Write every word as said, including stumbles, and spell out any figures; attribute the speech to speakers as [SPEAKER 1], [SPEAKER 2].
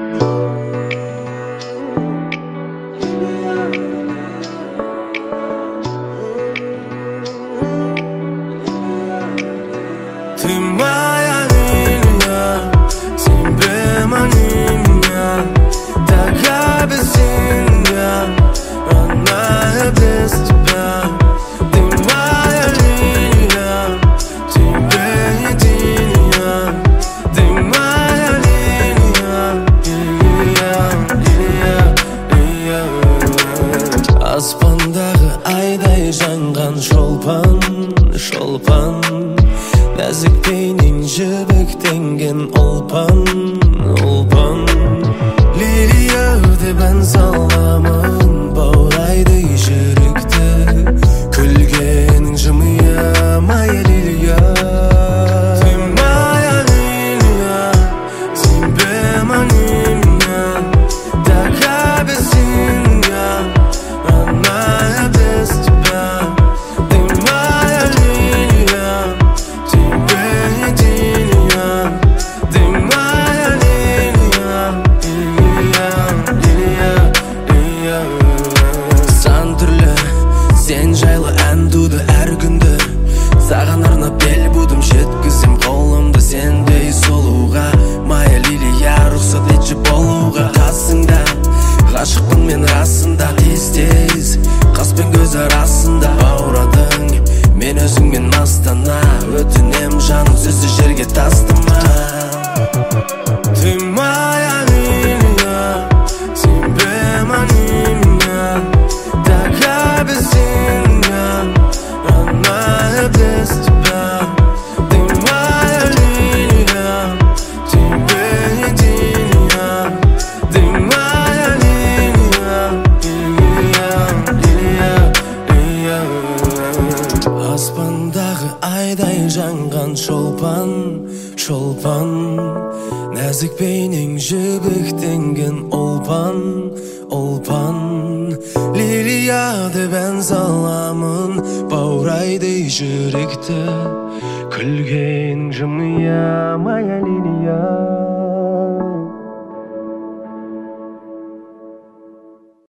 [SPEAKER 1] Ты моя линия, тебе манимая, такая безумная, родная без тебя. Ты моя линия, тебе единая, ты моя линия, линия, линия, линия. Аспандағы айдай жанған шолпан, шолпан, нәзік бейнең жібектенген ұлпан, ұлпан. Лилия деп ән саламын, баурайды жүректі, күлгенің жымия, моя лилия. Ты моя лилия, тебе манимая, такая безумная, родная без тебя. Ты моя лилия, тебе единая, ты моя лилия, лилия, лилия, лилия. Сан түрлі сен жайлы ән туды әр күнді, саған арнап бел будым, жеткізем қолымды сендей сұлуға. Моя лилия, рұқсат етші болуға, қасыңда ғашықпын мен расында. Тез-тез қаспен көз арасында баурадың, мен өзіңмен мастана, өтінем жаным сөзді жерге тастама. Ты моя лилия, тебе манимая, такая безумная, родная без тебя. Ты моя лилия, тебе единая, ты моя лилия, лилия, лилия, лилия. Аспандағы айдай жанған шолпан, шолпан, нәзік бейнең жібектенген ұлпан, ұлпан. Лилия деп ән саламын, баурайды жүректі, күлгенің жымия, моя лилия.